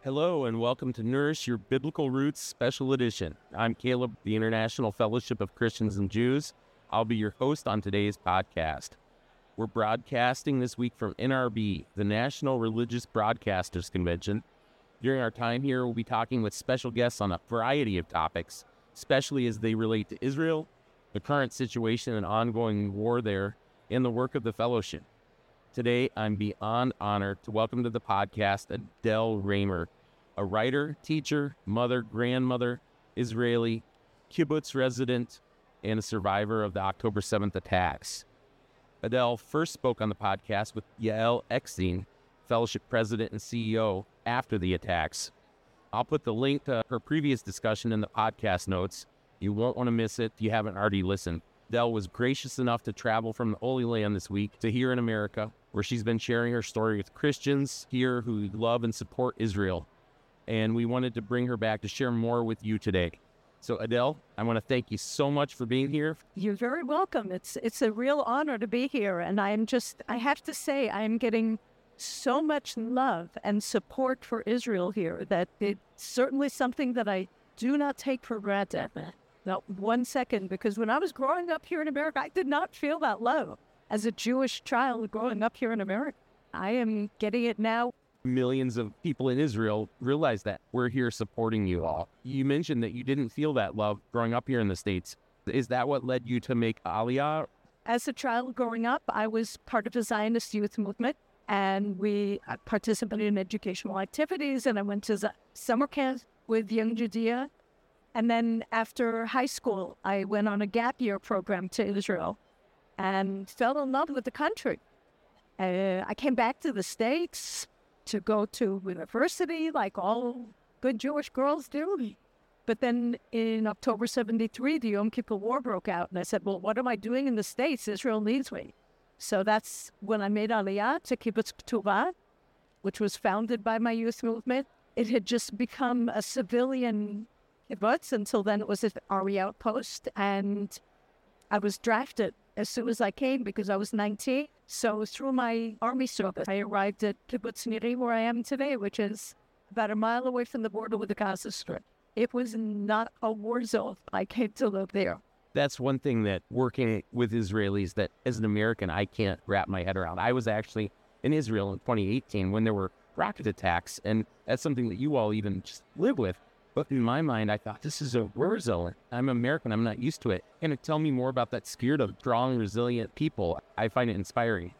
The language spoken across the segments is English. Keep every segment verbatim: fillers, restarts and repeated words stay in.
Hello and welcome to Nourish Your Biblical Roots Special Edition. I'm Caleb, the International Fellowship of Christians and Jews. I'll be your host on today's podcast. We're broadcasting this week from N R B, the National Religious Broadcasters Convention. During our time here, we'll be talking with special guests on a variety of topics, especially as they relate to Israel, the current situation and ongoing war there, and the work of the fellowship. Today, I'm beyond honored to welcome to the podcast Adele Raymer, a writer, teacher, mother, grandmother, Israeli, kibbutz resident, and a survivor of the October seventh attacks. Adele first spoke on the podcast with Yael Eckstein, fellowship president and C E O, after the attacks. I'll put the link to her previous discussion in the podcast notes. You won't want to miss it if you haven't already listened. Adele was gracious enough to travel from the Holy Land this week to here in America, where she's been sharing her story with Christians here who love and support Israel. And we wanted to bring her back to share more with you today. So Adele, I want to thank you so much for being here. You're very welcome. It's it's a real honor to be here. And I'm just, I have to say, I'm getting so much love and support for Israel here that it's certainly something that I do not take for granted. Not one second, because when I was growing up here in America, I did not feel that love as a Jewish child growing up here in America. I am getting it now. Millions of people in Israel realize that we're here supporting you all. You mentioned that you didn't feel that love growing up here in the States. Is that what led you to make Aliyah? As a child growing up, I was part of the Zionist youth movement, and we participated in educational activities, and I went to the summer camp with Young Judea. And then after high school, I went on a gap year program to Israel and fell in love with the country. Uh, I came back to the States to go to university like all good Jewish girls do. But then in October seventy-three, the Yom Kippur War broke out. And I said, well, what am I doing in the States? Israel needs me. So that's when I made Aliyah to Kibbutz Ketuvah, which was founded by my youth movement. It had just become a civilian kibbutz. Until then, it was an army outpost. And I was drafted as soon as I came because I was nineteen. So through my army service, I arrived at Kibbutz Nirim, where I am today, which is about a mile away from the border with the Gaza Strip. It was not a war zone. I came to live there. That's one thing that working with Israelis that as an American, I can't wrap my head around. I was actually in Israel in twenty eighteen when there were rocket attacks, and that's something that you all even just live with. But in my mind, I thought, this is a war zone. I'm American. I'm not used to it. Can you tell me more about that spirit of strong, resilient people? I find it inspiring.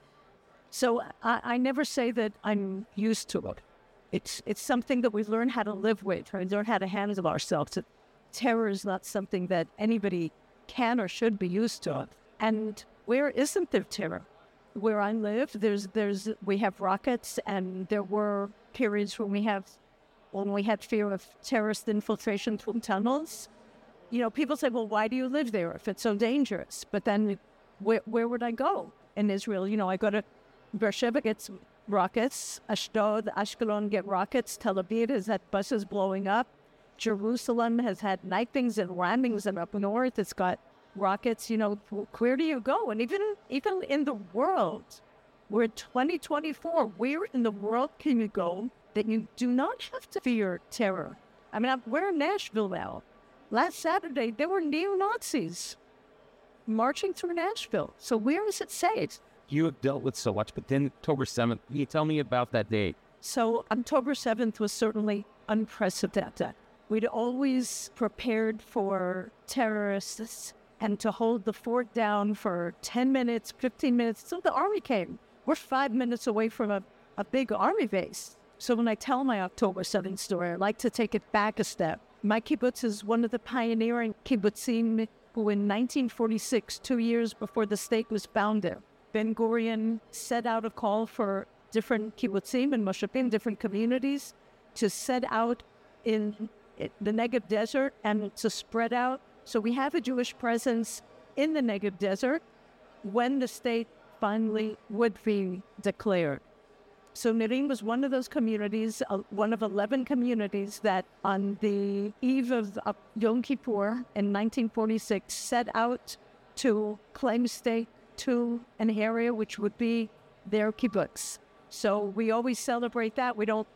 So I, I never say that I'm used to it. It's it's something that we learn how to live with, right? Learn how to handle ourselves. Terror is not something that anybody can or should be used to. And where isn't there terror? Where I live, there's there's we have rockets, and there were periods when we have when we had fear of terrorist infiltration through tunnels. You know, people say, well, why do you live there if it's so dangerous? But then where, where would I go in Israel? You know, I go to Beersheba, gets rockets. Ashdod, Ashkelon get rockets. Tel Aviv has had buses blowing up. Jerusalem has had knifings and rammings, and up north it's got rockets. You know, where do you go? And even even in the world, we're in twenty twenty-four. Where in the world can you go that you do not have to fear terror? I mean, I'm, we're in Nashville now. Last Saturday, there were neo-Nazis marching through Nashville. So where is it safe? You have dealt with so much, but then October seventh, can you tell me about that day? So October seventh was certainly unprecedented. We'd always prepared for terrorists and to hold the fort down for ten minutes, fifteen minutes, so the army came. We're five minutes away from a, a big army base. So when I tell my October seventh story, I like to take it back a step. My kibbutz is one of the pioneering kibbutzim who in nineteen forty-six, two years before the state was founded, Ben-Gurion set out a call for different kibbutzim and moshapim, different communities, to set out in the Negev desert and to spread out. So we have a Jewish presence in the Negev desert when the state finally would be declared. So Nirim was one of those communities, uh, one of eleven communities that on the eve of uh, Yom Kippur in nineteen forty-six set out to claim state to an area which would be their kibbutz. So we always celebrate that. We don't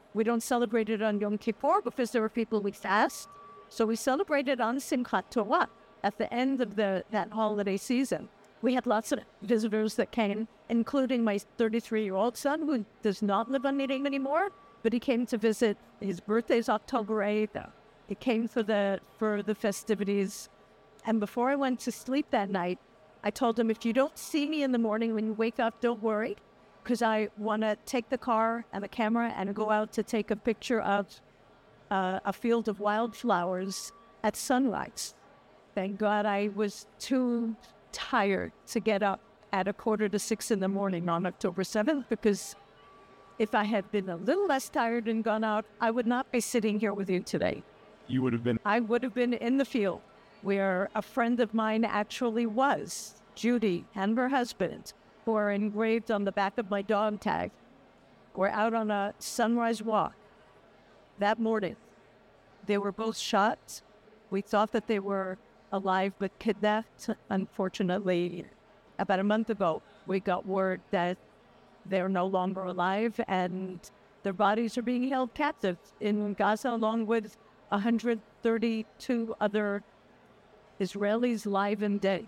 We don't celebrate it on Yom Kippur because there were people we fast. So we celebrated on Simchat Torah at the end of the that holiday season. We had lots of visitors that came, including my thirty-three-year-old son, who does not live on Nedim anymore, but he came to visit. His birthday is October eighth. He came for the for the festivities. And before I went to sleep that night, I told him, if you don't see me in the morning when you wake up, don't worry, because I want to take the car and the camera and go out to take a picture of uh, a field of wildflowers at sunrise. Thank God I was too tired to get up at a quarter to six in the morning on October seventh, because if I had been a little less tired and gone out, I would not be sitting here with you today. You would have been... I would have been in the field where a friend of mine actually was, Judy and her husband, who are engraved on the back of my dog tag, were out on a sunrise walk that morning. They were both shot. We thought that they were alive but kidnapped. Unfortunately, about a month ago, we got word that they're no longer alive and their bodies are being held captive in Gaza along with one hundred thirty-two other Israelis live and dead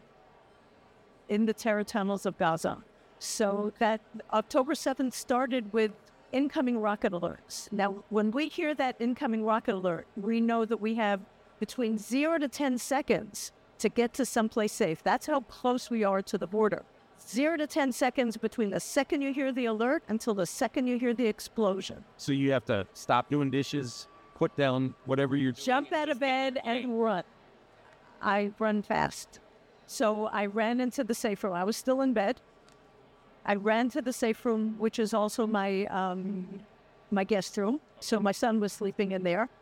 in the terror tunnels of Gaza. So that October seventh started with incoming rocket alerts. Now, when we hear that incoming rocket alert, we know that we have between zero to ten seconds to get to someplace safe. That's how close we are to the border. Zero to ten seconds between the second you hear the alert until the second you hear the explosion. So you have to stop doing dishes, put down whatever you're doing. Jump out of bed and run. I run fast. So I ran into the safe room. I was still in bed. I ran to the safe room, which is also my um, my guest room. So my son was sleeping in there.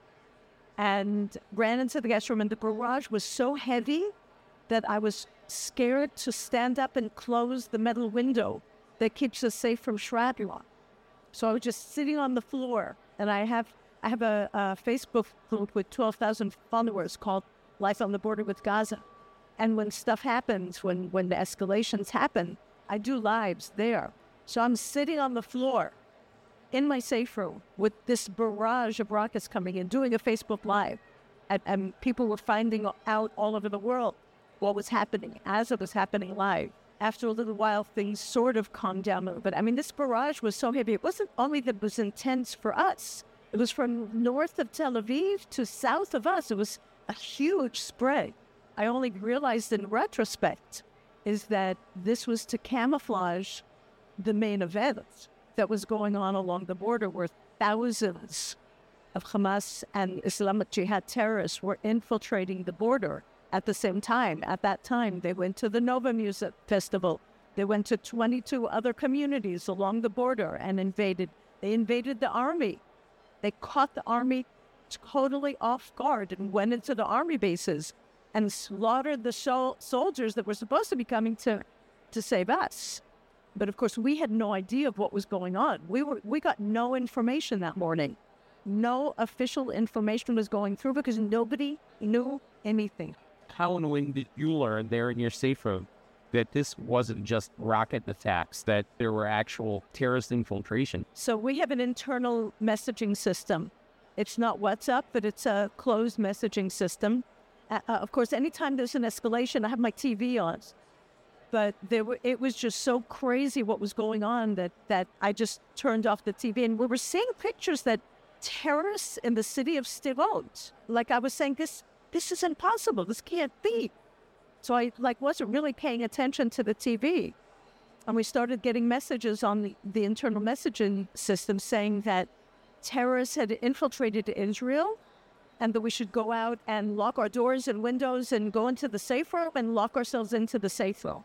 And ran into the guest room, and the barrage was so heavy that I was scared to stand up and close the metal window that keeps us safe from shrapnel. So I was just sitting on the floor, and I have I have a, a Facebook group with twelve thousand followers called Life on the Border with Gaza. And when stuff happens, when, when the escalations happen, I do lives there. So I'm sitting on the floor in my safe room with this barrage of rockets coming in, doing a Facebook Live. And, and people were finding out all over the world what was happening as it was happening live. After a little while, things sort of calmed down a little bit. I mean, this barrage was so heavy. It wasn't only that it was intense for us. It was from north of Tel Aviv to south of us. It was a huge spread. I only realized in retrospect is that this was to camouflage the main event that was going on along the border, where thousands of Hamas and Islamic Jihad terrorists were infiltrating the border at the same time. At that time, they went to the Nova Music Festival. They went to twenty-two other communities along the border and invaded. They invaded the army. They caught the army totally off guard and went into the army bases and slaughtered the sol- soldiers that were supposed to be coming to, to save us. But of course, we had no idea of what was going on. We were we got no information that morning. No official information was going through because nobody knew anything. How and when did you learn there in your safe room that this wasn't just rocket attacks, that there were actual terrorist infiltration? So we have an internal messaging system. It's not WhatsApp, but it's a closed messaging system. Uh, of course, anytime there's an escalation, I have my T V on. But there were, it was just so crazy what was going on that, that I just turned off the T V. And we were seeing pictures that terrorists in the city of Sderot, like I was saying, this this is impossible. This can't be. So I like wasn't really paying attention to the T V. And we started getting messages on the, the internal messaging system saying that terrorists had infiltrated Israel and that we should go out and lock our doors and windows and go into the safe room and lock ourselves into the safe room.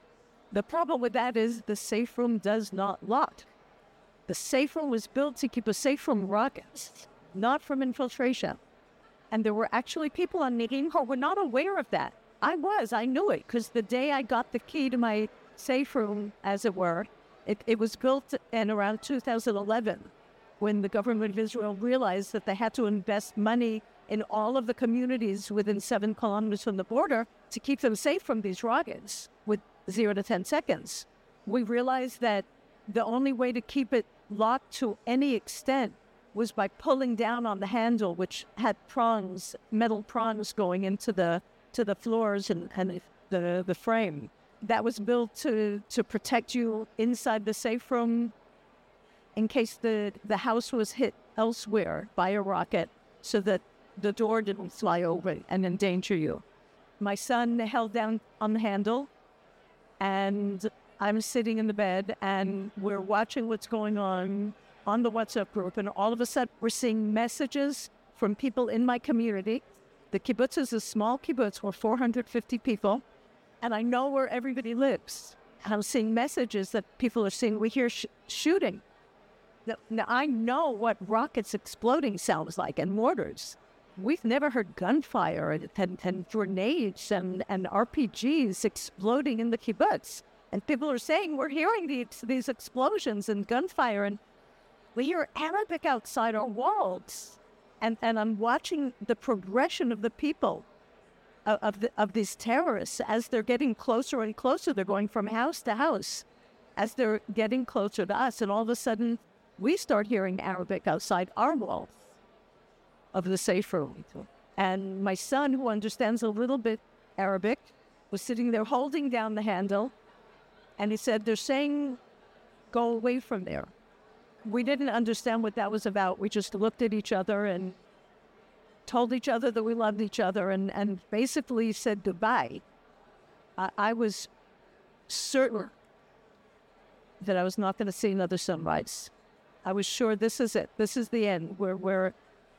The problem with that is the safe room does not lock. The safe room was built to keep us safe from rockets, not from infiltration. And there were actually people on Nedim who were not aware of that. I was, I knew it, because the day I got the key to my safe room, as it were, it, it was built in around two thousand eleven, when the government of Israel realized that they had to invest money in all of the communities within seven kilometers from the border to keep them safe from these rockets with zero to ten seconds. We realized that the only way to keep it locked to any extent was by pulling down on the handle, which had prongs, metal prongs going into the to the floors and, and the the frame. That was built to, to protect you inside the safe room in case the, the house was hit elsewhere by a rocket, so that the door didn't fly over and endanger you. My son held down on the handle, and I'm sitting in the bed, and we're watching what's going on on the WhatsApp group, and all of a sudden we're seeing messages from people in my community. The kibbutz is a small kibbutz, we're four hundred fifty people, and I know where everybody lives. And I'm seeing messages that people are saying, we hear sh- shooting. Now, now, I know what rockets exploding sounds like, and mortars. We've never heard gunfire and, and, and grenades and, and R P Gs exploding in the kibbutz. And people are saying, we're hearing these, these explosions and gunfire, and we hear Arabic outside our walls. And and I'm watching the progression of the people, of, of, the, of these terrorists, as they're getting closer and closer. They're going from house to house as they're getting closer to us. And all of a sudden, we start hearing Arabic outside our walls of the safe room. And my son, who understands a little bit Arabic, was sitting there holding down the handle. And he said, they're saying, go away from there. We didn't understand what that was about. We just looked at each other and told each other that we loved each other, and, and basically said goodbye. I, I was certain that I was not going to see another sunrise. I was sure this is it. This is the end. Where where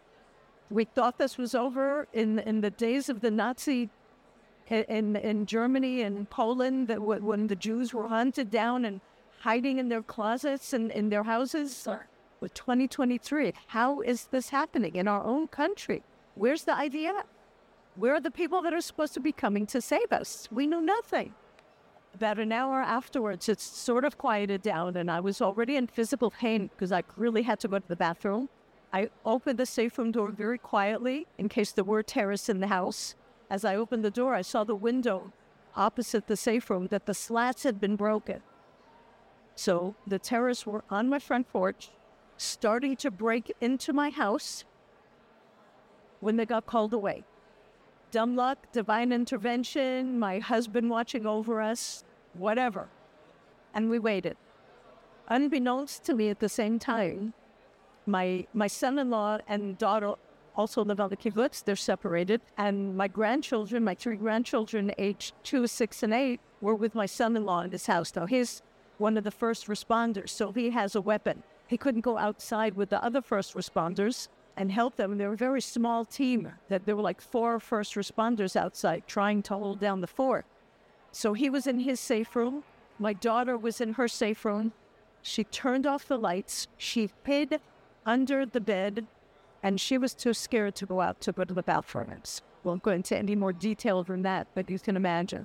we thought this was over in in the days of the Nazi in in Germany and Poland, that w- when the Jews were hunted down and hiding in their closets and in their houses. With twenty twenty-three, how is this happening in our own country? Where's the I D F? Where are the people that are supposed to be coming to save us? We know nothing. About an hour afterwards, it's sort of quieted down, and I was already in physical pain because I really had to go to the bathroom. I opened the safe room door very quietly in case there were terrorists in the house. As I opened the door, I saw the window opposite the safe room, that the slats had been broken. So the terrorists were on my front porch, starting to break into my house when they got called away. Dumb luck, divine intervention, my husband watching over us, whatever. And we waited. Unbeknownst to me at the same time, my my son-in-law and daughter also live on the kibbutz. They're separated. And my grandchildren, my three grandchildren, aged two, six, and eight, were with my son-in-law in his house. Now, he's one of the first responders, so he has a weapon. He couldn't go outside with the other first responders and help them. They were a very small team. That there were like four first responders outside trying to hold down the fort. So he was in his safe room. My daughter was in her safe room. She turned off the lights. She hid under the bed, and she was too scared to go out to go to the bathroom. Won't go into any more detail than that, but you can imagine.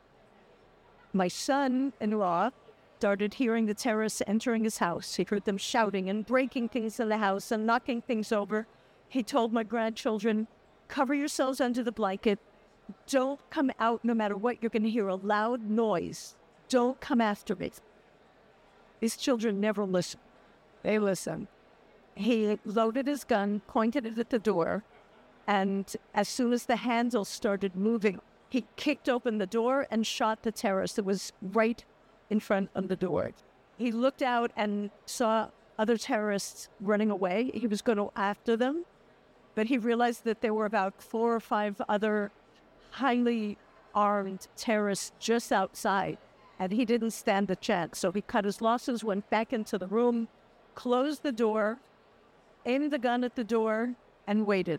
My son-in-law started hearing the terrorists entering his house. He heard them shouting and breaking things in the house and knocking things over. He told my grandchildren, cover yourselves under the blanket. Don't come out no matter what. You're going to hear a loud noise. Don't come after me. These children never listen. They listen. He loaded his gun, pointed it at the door, and as soon as the handle started moving, he kicked open the door and shot the terrorist that was right in front of the door. He looked out and saw other terrorists running away. He was going to go after them, but he realized that there were about four or five other highly armed terrorists just outside, and he didn't stand a chance. So he cut his losses, went back into the room, closed the door, aimed the gun at the door, and waited.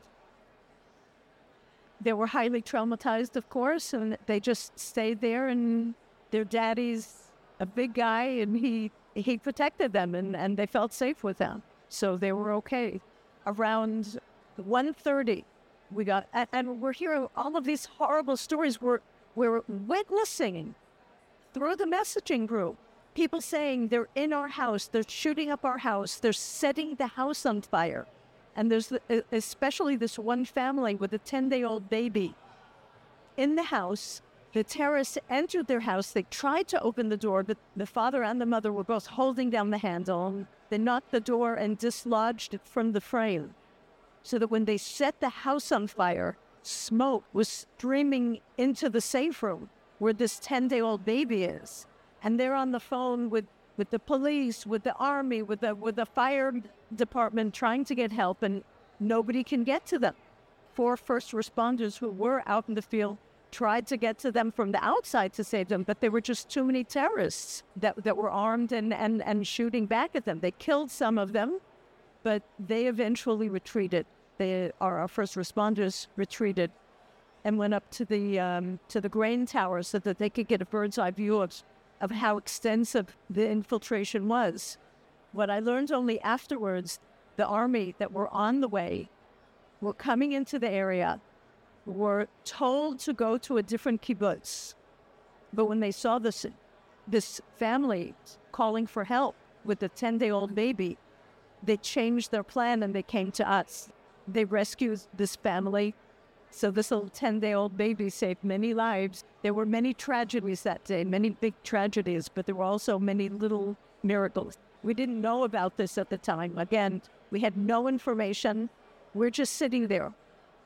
They were highly traumatized, of course, and they just stayed there, and their daddy's a big guy, and he he protected them, and, and they felt safe with him. So they were okay. Around one thirty, we got, and, and we're hearing all of these horrible stories. We're, we're witnessing through the messaging group, people saying they're in our house, they're shooting up our house, they're setting the house on fire. And there's the, especially this one family with a ten-day-old baby in the house, The terrorists entered their house. They tried to open the door, but the father and the mother were both holding down the handle. They knocked the door and dislodged it from the frame, so that when they set the house on fire, smoke was streaming into the safe room where this ten-day-old baby is. And they're on the phone with, with the police, with the army, with the with the fire department trying to get help, and nobody can get to them. Four first responders who were out in the field tried to get to them from the outside to save them, but there were just too many terrorists that, that were armed and, and, and shooting back at them. They killed some of them, but they eventually retreated. They, our, our first responders retreated and went up to the um, to the grain tower so that they could get a bird's eye view of, of how extensive the infiltration was. What I learned only afterwards, the army that were on the way were coming into the area, were told to go to a different kibbutz. But when they saw this, this family calling for help with a ten-day-old baby, they changed their plan and they came to us. They rescued this family. So this little ten-day-old baby saved many lives. There were many tragedies that day, many big tragedies, but there were also many little miracles. We didn't know about this at the time. Again, we had no information. We're just sitting there,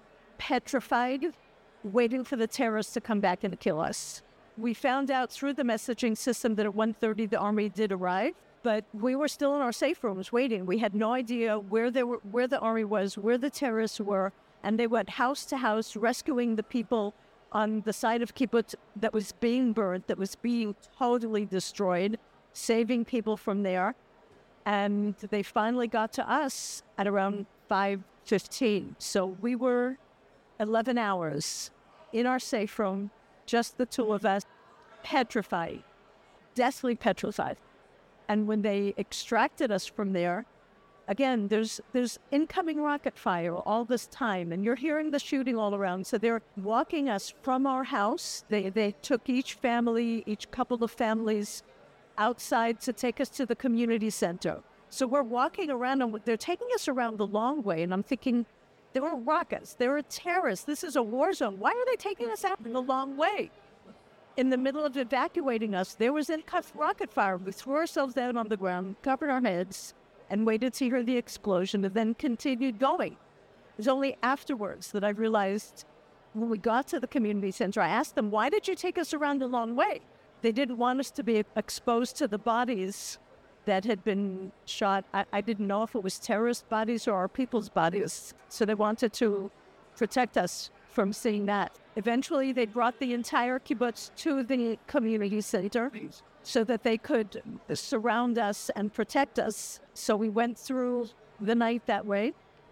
petrified, waiting for the terrorists to come back and kill us. We found out through the messaging system that at one thirty the army did arrive, but we were still in our safe rooms waiting. We had no idea where they were, where the army was, where the terrorists were, and they went house to house rescuing the people on the side of kibbutz that was being burned, that was being totally destroyed, saving people from there. And they finally got to us at around five fifteen. So we were eleven hours in our safe room, just the two of us, petrified, deathly petrified. And when they extracted us from there, again, there's there's incoming rocket fire all this time, and you're hearing the shooting all around. So they're walking us from our house. They they took each family, each couple of families outside to take us to the community center. So we're walking around, and they're taking us around the long way, and I'm thinking, there were rockets, there were terrorists, this is a war zone. Why are they taking us out in the long way? In the middle of evacuating us, there was in rocket fire. We threw ourselves down on the ground, covered our heads, and waited to hear the explosion, and then continued going. It was only afterwards that I realized, when we got to the community center, I asked them, why did you take us around a long way? They didn't want us to be exposed to the bodies that had been shot. I, I didn't know if it was terrorist bodies or our people's bodies. So they wanted to protect us from seeing that. Eventually, they brought the entire kibbutz to the community center so that they could surround us and protect us. So we went through the night that way.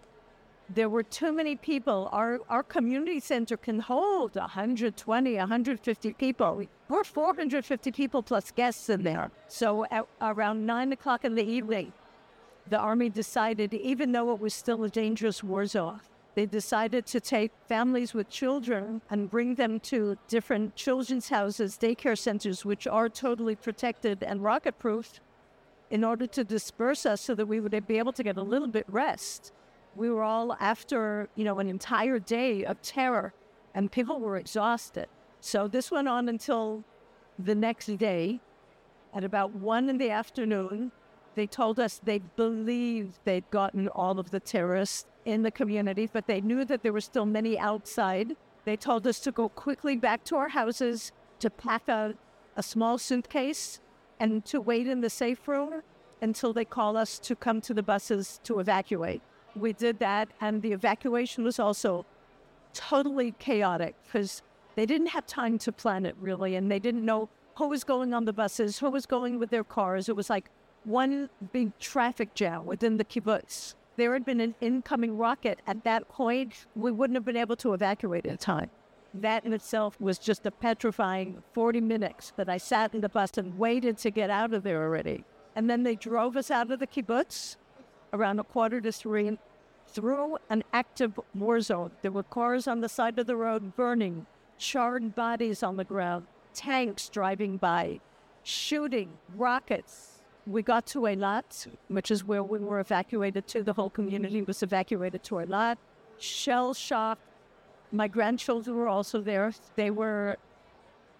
There were too many people. Our our community center can hold one hundred twenty, one hundred fifty people. We're four hundred fifty people plus guests in there. So at around nine o'clock in the evening, the army decided, even though it was still a dangerous war zone, they decided to take families with children and bring them to different children's houses, daycare centers, which are totally protected and rocket-proof, in order to disperse us so that we would be able to get a little bit rest. We were all after, you know, an entire day of terror, and people were exhausted. So this went on until the next day. At about one in the afternoon, they told us they believed they'd gotten all of the terrorists in the community, but they knew that there were still many outside. They told us to go quickly back to our houses, to pack a, a small suitcase, and to wait in the safe room until they call us to come to the buses to evacuate. We did that, and the evacuation was also totally chaotic because they didn't have time to plan it, really, and they didn't know who was going on the buses, who was going with their cars. It was like one big traffic jam within the kibbutz. There had been an incoming rocket. At that point, we wouldn't have been able to evacuate in time. That in itself was just a petrifying forty minutes that I sat in the bus and waited to get out of there already. And then they drove us out of the kibbutz around a quarter to three, through an active war zone. There were cars on the side of the road burning, charred bodies on the ground, tanks driving by, shooting, rockets. We got to Eilat, which is where we were evacuated to. The whole community was evacuated to Eilat. Shell shock. My grandchildren were also there. They were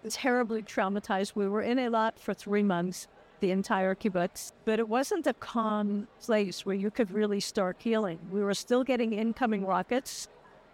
terribly traumatized. We were in Eilat for three months, the entire kibbutz, but it wasn't a calm place where you could really start healing. We were still getting incoming rockets,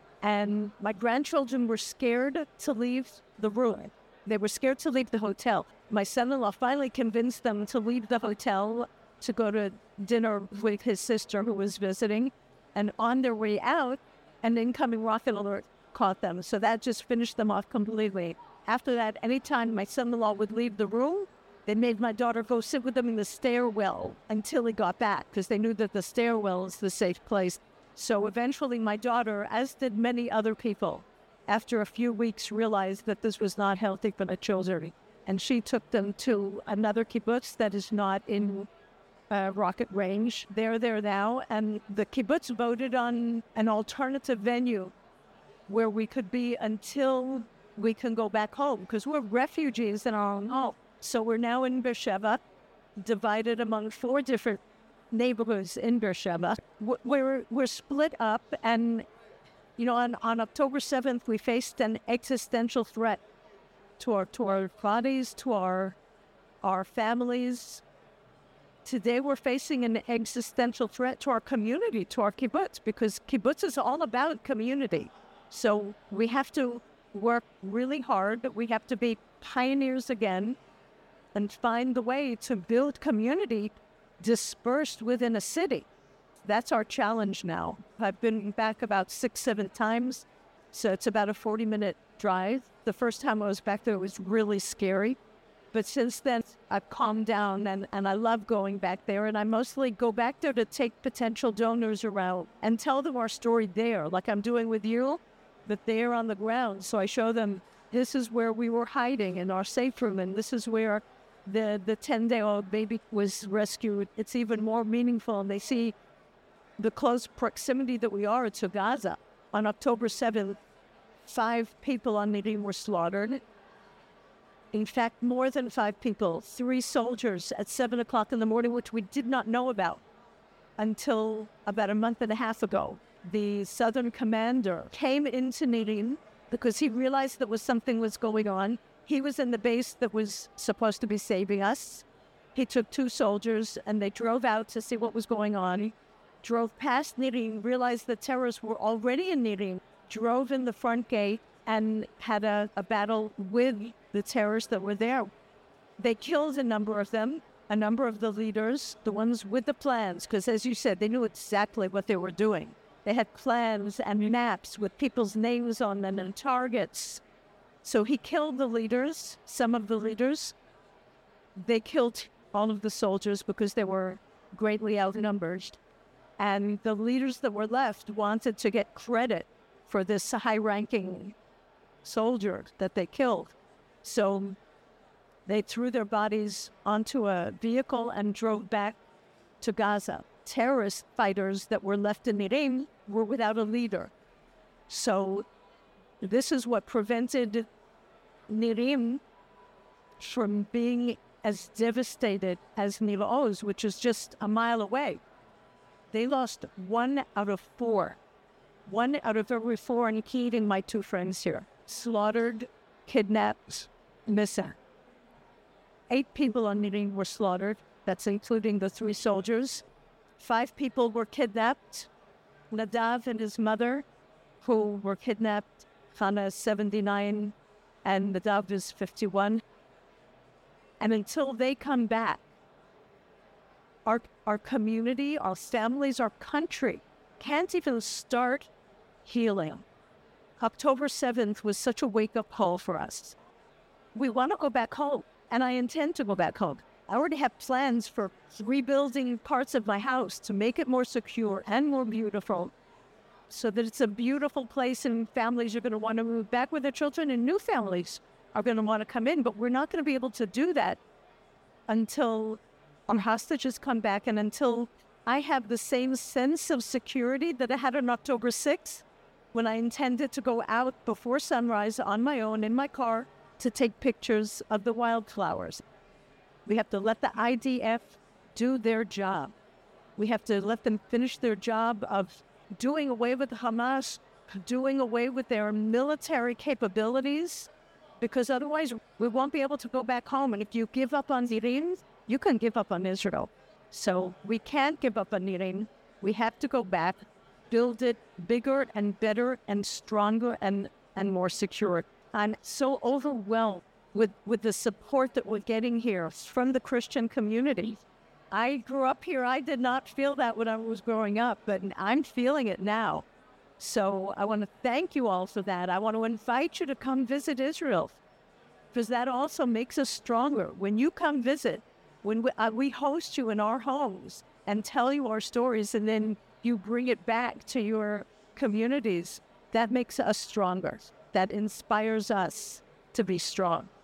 and my grandchildren were scared to leave the room. They were scared to leave the hotel. My son-in-law finally convinced them to leave the hotel to go to dinner with his sister who was visiting, and on their way out, an incoming rocket alert caught them, so that just finished them off completely. After that, anytime my son-in-law would leave the room, they made my daughter go sit with them in the stairwell until he got back, because they knew that the stairwell is the safe place. So eventually my daughter, as did many other people, after a few weeks realized that this was not healthy for the children. And she took them to another kibbutz that is not in uh, rocket range. They're there now, and the kibbutz voted on an alternative venue where we could be until we can go back home, because we're refugees in our own home. So we're now in Beersheba, divided among four different neighborhoods in Beersheba. We're, we're split up, and, you know, on, on October seventh, we faced an existential threat to our, to our bodies, to our, our families. Today, we're facing an existential threat to our community, to our kibbutz, because kibbutz is all about community. So we have to work really hard. We have to be pioneers again and find the way to build community dispersed within a city. That's our challenge now. I've been back about six, seven times, so it's about a forty-minute drive. The first time I was back there, it was really scary. But since then, I've calmed down, and, and I love going back there. And I mostly go back there to take potential donors around and tell them our story there, like I'm doing with you, but they're on the ground. So I show them, this is where we were hiding in our safe room, and this is where the the ten-day-old baby was rescued. It's even more meaningful, and they see the close proximity that we are to Gaza. On October seventh, five people on Nirim were slaughtered. In fact, more than five people, three soldiers at seven o'clock in the morning, which we did not know about until about a month and a half ago. The southern commander came into Nirim because he realized that was something was going on. He was in the base that was supposed to be saving us. He took two soldiers, and they drove out to see what was going on. Drove past Nirim, realized the terrorists were already in Nirim, drove in the front gate, and had a, a battle with the terrorists that were there. They killed a number of them, a number of the leaders, the ones with the plans, because as you said, they knew exactly what they were doing. They had plans and maps with people's names on them and targets. So he killed the leaders, some of the leaders. They killed all of the soldiers because they were greatly outnumbered. And the leaders that were left wanted to get credit for this high-ranking soldier that they killed. So they threw their bodies onto a vehicle and drove back to Gaza. Terrorist fighters that were left in Nirim were without a leader. So this is what prevented Nirim from being as devastated as Nir Oz, which is just a mile away. They lost one out of four. One out of every four, including my two friends here. Slaughtered, kidnapped, missing. Eight people on Nirim were slaughtered. That's including the three soldiers. Five people were kidnapped. Nadav and his mother, who were kidnapped. Hannah is seventy-nine and Nadav is fifty-one. And until they come back, our, our community, our families, our country can't even start healing. October seventh was such a wake-up call for us. We want to go back home, and I intend to go back home. I already have plans for rebuilding parts of my house to make it more secure and more beautiful, so that it's a beautiful place and families are going to want to move back with their children, and new families are going to want to come in. But we're not going to be able to do that until our hostages come back and until I have the same sense of security that I had on October sixth, when I intended to go out before sunrise on my own in my car to take pictures of the wildflowers. We have to let the I D F do their job. We have to let them finish their job of doing away with Hamas, doing away with their military capabilities, because otherwise we won't be able to go back home. And if you give up on Nirim, you can give up on Israel. So we can't give up on Nirim. We have to go back, build it bigger and better and stronger and, and more secure. I'm so overwhelmed with, with the support that we're getting here from the Christian community. I grew up here. I did not feel that when I was growing up, but I'm feeling it now. So I want to thank you all for that. I want to invite you to come visit Israel, because that also makes us stronger. When you come visit, when we, uh, we host you in our homes and tell you our stories, and then you bring it back to your communities, that makes us stronger. That inspires us to be strong.